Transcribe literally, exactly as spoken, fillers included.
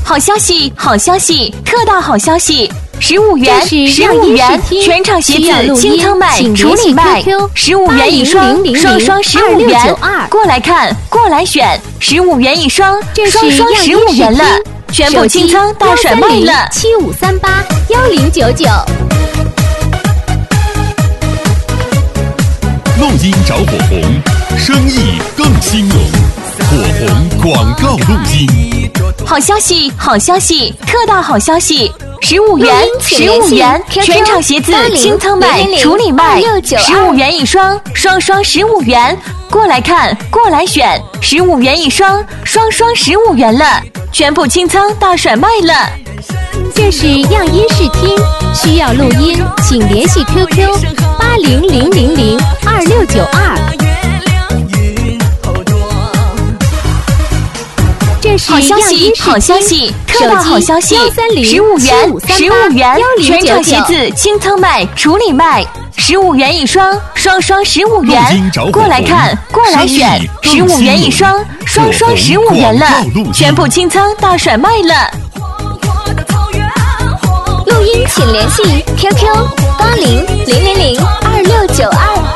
好消息，好消息，特大好消息！十五元，十五元，全场鞋子清仓卖，处理卖，十五元一双，双双十五元，过来看，过来选，十五元一双，双双十五元了，全部清仓大甩卖了， 七五三八幺零九九。 录音找火红，生意更兴隆。火红广告录音。 好消息，好消息，特大好消息！十五元，十五元，全场鞋子清仓卖，处理卖，十五元一双，双双十五元，过来看，过来选，十五元一双，双双十五元了，全部清仓大甩卖了。 这是样音视听，需要录音，请联系 Q Q 八零零零零二六九二。 好消息，好消息，特大好消息！十五元，十五元，全场鞋子清仓卖，处理卖，十五元一双，双双十五元，过来看，过来选，十五元一双，双双十五元了，全部清仓大甩卖了。 录音请联系 Q Q 八零零零零二六九二。